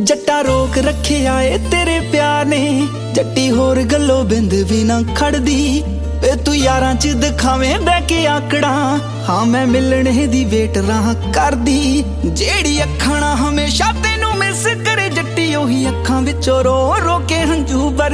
जट्टा रोक रखे आए तेरे प्यार ने, जट्टी होर गल्लो बिंद भी ना खड़दी। वे तू यारां च दिखावें बह के आकड़ा, हाँ मैं मिलने दी वेट राह करदी। जेड़ी अखां ना हमेशा तेनू मिस करे जट्टी, ओही अखां विचों रो रो के हंझू बर